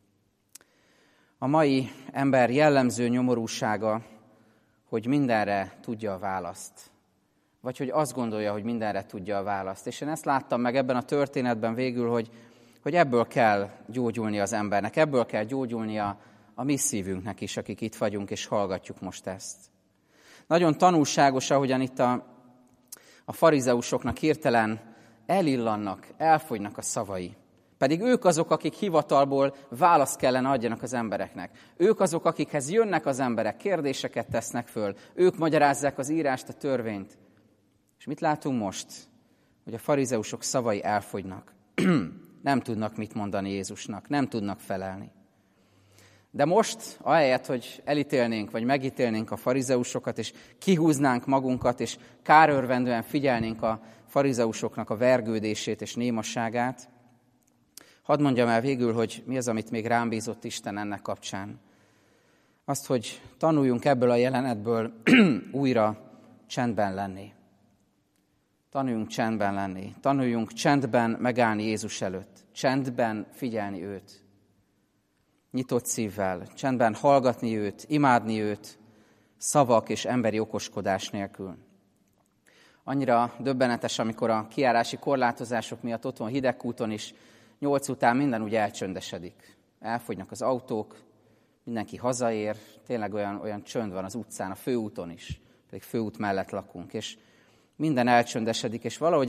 A mai ember jellemző nyomorúsága, hogy mindenre tudja a választ. Vagy hogy azt gondolja, hogy mindenre tudja a választ. És én ezt láttam meg ebben a történetben végül, hogy ebből kell gyógyulni az embernek, ebből kell gyógyulnia a mi szívünknek is, akik itt vagyunk és hallgatjuk most ezt. Nagyon tanulságos, ahogyan itt a farizeusoknak hirtelen elillannak, elfogynak a szavai. Pedig ők azok, akik hivatalból választ kellene adjanak az embereknek. Ők azok, akikhez jönnek az emberek, kérdéseket tesznek föl. Ők magyarázzák az írást, a törvényt. És mit látunk most? Hogy a farizeusok szavai elfogynak. Nem tudnak mit mondani Jézusnak, nem tudnak felelni. De most, ahelyett, hogy elítélnénk, vagy megítélnénk a farizeusokat, és kihúznánk magunkat, és kárörvendően figyelnénk a farizeusoknak a vergődését és némasságát, hadd mondjam el végül, hogy mi az, amit még rám bízott Isten ennek kapcsán. Azt, hogy tanuljunk ebből a jelenetből újra csendben lenni. Tanuljunk csendben lenni. Tanuljunk csendben megállni Jézus előtt. Csendben figyelni őt. Nyitott szívvel, csendben hallgatni őt, imádni őt, szavak és emberi okoskodás nélkül. Annyira döbbenetes, amikor a kijárási korlátozások miatt otthon Hidegkúton is 8 után minden úgy elcsöndesedik. Elfogynak az autók, mindenki hazaér, tényleg olyan csönd van az utcán, a főúton is, pedig főút mellett lakunk, és minden elcsöndesedik, és valahogy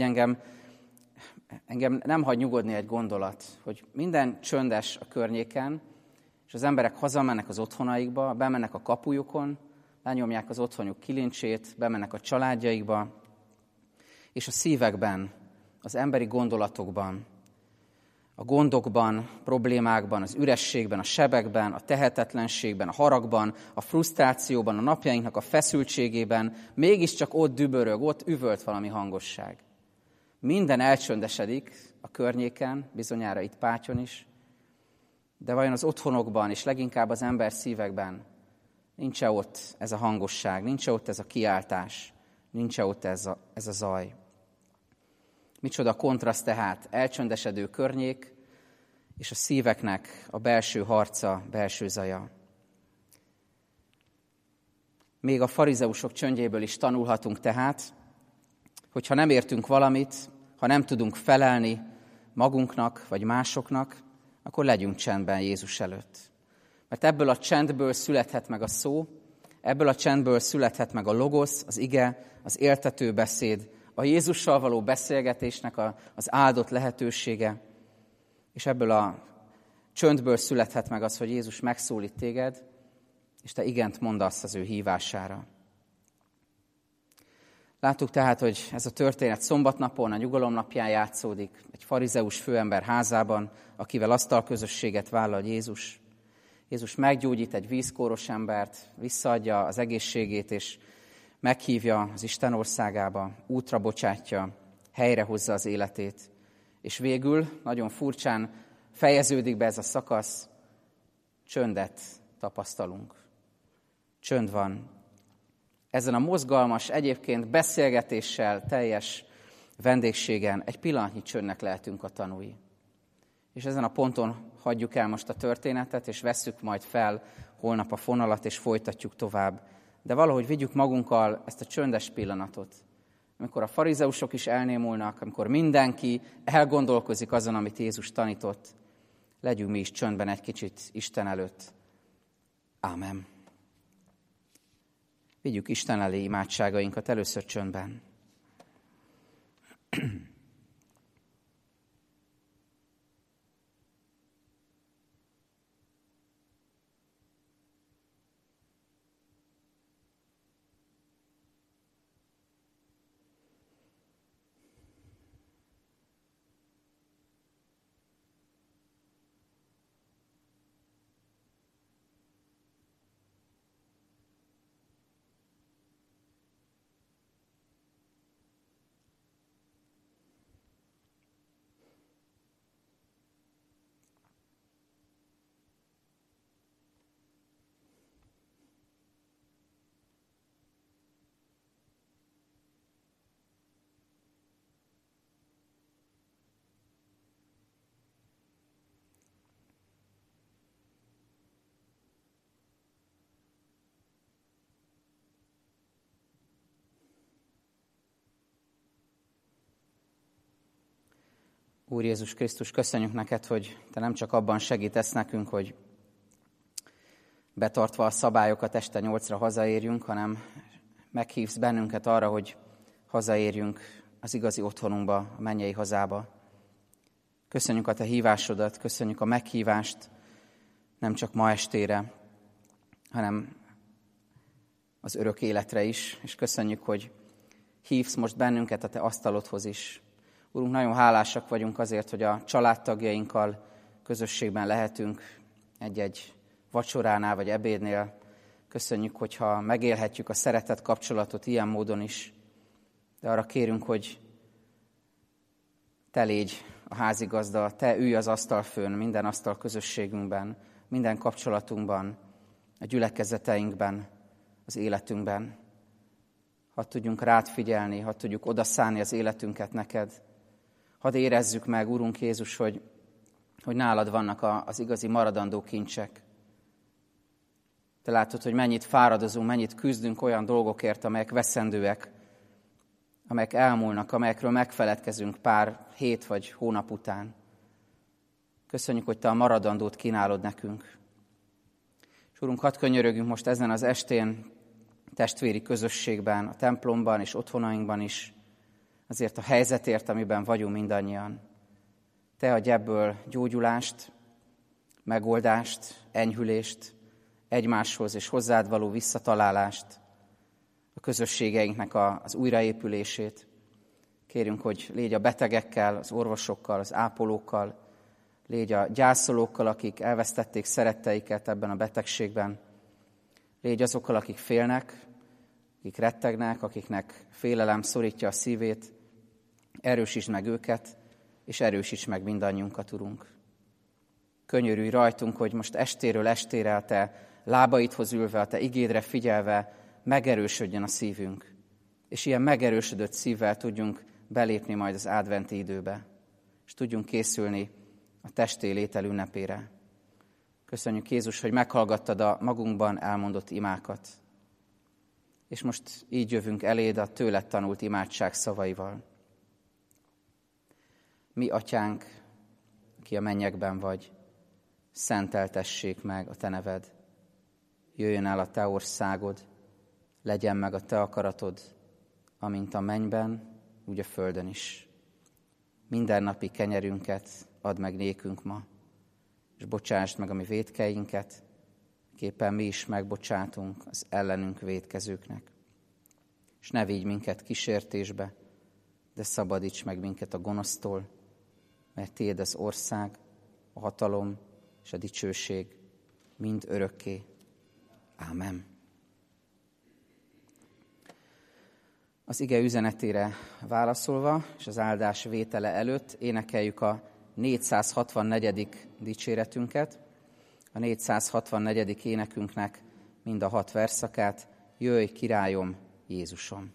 engem nem hagy nyugodni egy gondolat, hogy minden csöndes a környéken, és az emberek hazamennek az otthonaikba, bemennek a kapujukon, lenyomják az otthonjuk kilincsét, bemennek a családjaikba, és a szívekben, az emberi gondolatokban, a gondokban, problémákban, az ürességben, a sebekben, a tehetetlenségben, a haragban, a frusztrációban, a napjainknak a feszültségében mégiscsak ott dübörög, ott üvölt valami hangosság. Minden elcsöndesedik a környéken, bizonyára itt Pátyon is, de vajon az otthonokban és leginkább az ember szívekben nincs-e ott ez a hangosság, nincs-e ott ez a kiáltás, nincs-e ott ez a zaj? Micsoda kontraszt tehát, elcsöndesedő környék és a szíveknek a belső harca, belső zaja. Még a farizeusok csöndjéből is tanulhatunk tehát, hogyha nem értünk valamit, ha nem tudunk felelni magunknak vagy másoknak, akkor legyünk csendben Jézus előtt. Mert ebből a csendből születhet meg a szó, ebből a csendből születhet meg a logosz, az ige, az éltető beszéd, a Jézussal való beszélgetésnek az áldott lehetősége, és ebből a csöndből születhet meg az, hogy Jézus megszólít téged, és te igent mondasz az ő hívására. Láttuk tehát, hogy ez a történet szombatnapon, a nyugalom napján játszódik, egy farizeus főember házában, akivel asztalközösséget vállal Jézus. Jézus meggyógyít egy vízkóros embert, visszaadja az egészségét, és meghívja az Isten országába, útra bocsátja, helyrehozza az életét. És végül, nagyon furcsán fejeződik be ez a szakasz, csöndet tapasztalunk. Csönd van. Ezen a mozgalmas, egyébként beszélgetéssel teljes vendégségen egy pillanatnyi csöndnek lehetünk a tanúi. És ezen a ponton hagyjuk el most a történetet, és vesszük majd fel holnap a fonalat, és folytatjuk tovább. De valahogy vigyük magunkkal ezt a csöndes pillanatot, amikor a farizeusok is elnémulnak, amikor mindenki elgondolkozik azon, amit Jézus tanított, legyünk mi is csöndben egy kicsit Isten előtt. Ámen. Vigyük Isten elé imádságainkat először csöndben. Úr Jézus Krisztus, köszönjük neked, hogy te nem csak abban segítesz nekünk, hogy betartva a szabályokat este 8-ra hazaérjünk, hanem meghívsz bennünket arra, hogy hazaérjünk az igazi otthonunkba, a mennyei hazába. Köszönjük a te hívásodat, köszönjük a meghívást, nem csak ma estére, hanem az örök életre is, és köszönjük, hogy hívsz most bennünket a te asztalodhoz is. Urunk, nagyon hálásak vagyunk azért, hogy a családtagjainkkal közösségben lehetünk egy-egy vacsoránál vagy ebédnél. Köszönjük, hogyha megélhetjük a szeretet kapcsolatot ilyen módon is, de arra kérünk, hogy te légy a házigazda, te ülj az asztal fönn minden asztal közösségünkben, minden kapcsolatunkban, a gyülekezeteinkben, az életünkben. Hadd tudjunk rád figyelni, hadd tudjuk odaszánni az életünket neked. Hadd érezzük meg, Urunk Jézus, hogy nálad vannak az igazi maradandó kincsek. Te látod, hogy mennyit fáradozunk, mennyit küzdünk olyan dolgokért, amelyek veszendőek, amelyek elmúlnak, amelyekről megfeledkezünk pár hét vagy hónap után. Köszönjük, hogy te a maradandót kínálod nekünk. És Urunk, hadd könyörögünk most ezen az estén, testvéri közösségben, a templomban és otthonainkban is, azért a helyzetért, amiben vagyunk mindannyian. Te adj ebből gyógyulást, megoldást, enyhülést, egymáshoz és hozzád való visszatalálást, a közösségeinknek az újraépülését. Kérünk, hogy légy a betegekkel, az orvosokkal, az ápolókkal, légy a gyászolókkal, akik elvesztették szeretteiket ebben a betegségben. Légy azokkal, akik félnek, akik rettegnek, akiknek félelem szorítja a szívét. Erősítsd meg őket, és erősíts meg mindannyiunkat, Urunk. Könyörülj rajtunk, hogy most estéről estére a te lábaidhoz ülve, a te igédre figyelve megerősödjön a szívünk, és ilyen megerősödött szívvel tudjunk belépni majd az adventi időbe, és tudjunk készülni a testi létel ünnepére. Köszönjük, Jézus, hogy meghallgattad a magunkban elmondott imákat, és most így jövünk eléd a tőled tanult imádság szavaival. Mi, Atyánk, aki a mennyekben vagy, szenteltessék meg a te neved. Jöjjön el a te országod, legyen meg a te akaratod, amint a mennyben, úgy a földön is. Mindennapi kenyerünket add meg nékünk ma, és bocsásd meg a mi vétkeinket, képpen mi is megbocsátunk az ellenünk vétkezőknek. És ne vigy minket kísértésbe, de szabadíts meg minket a gonosztól, mert tiéd az ország, a hatalom és a dicsőség mind örökké. Ámen. Az ige üzenetére válaszolva, és az áldás vétele előtt énekeljük a 464. dicséretünket. A 464. énekünknek mind a 6 verszakát. Jöjj, királyom, Jézusom!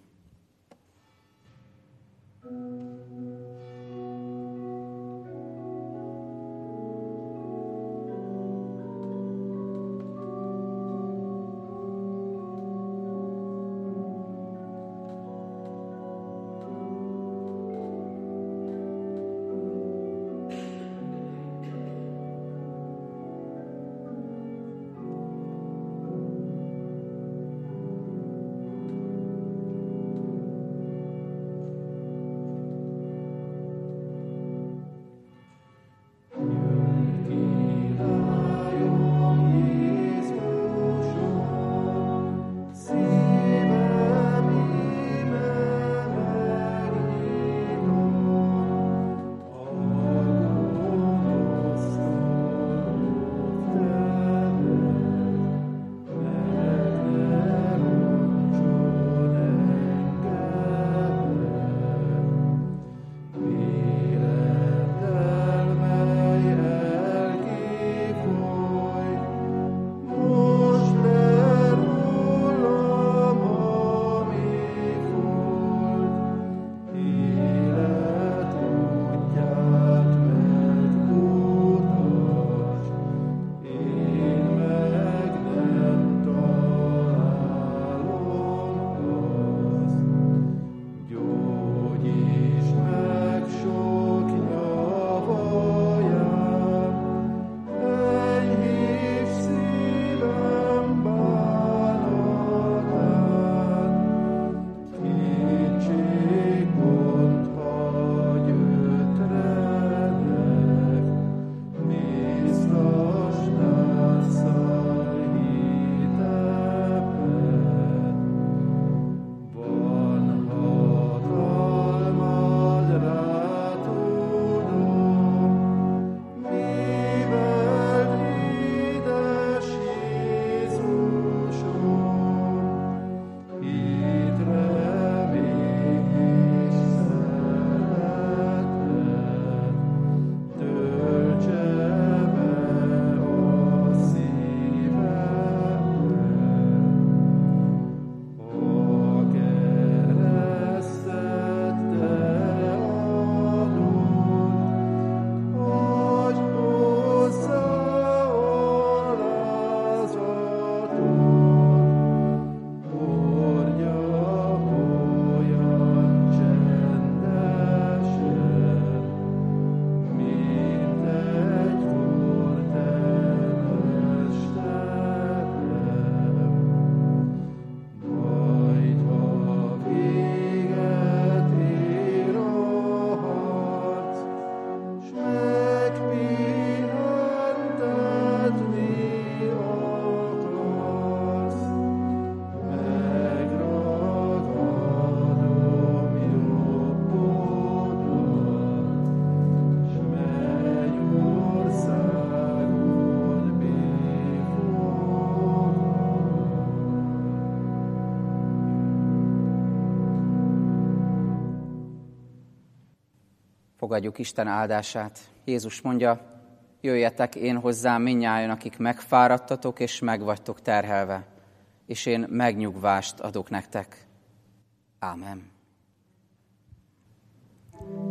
fogadjuk Isten áldását. Jézus mondja, jöjjetek én hozzám mindnyájan, akik megfáradtatok és megvagytok terhelve, és én megnyugvást adok nektek. Ámen.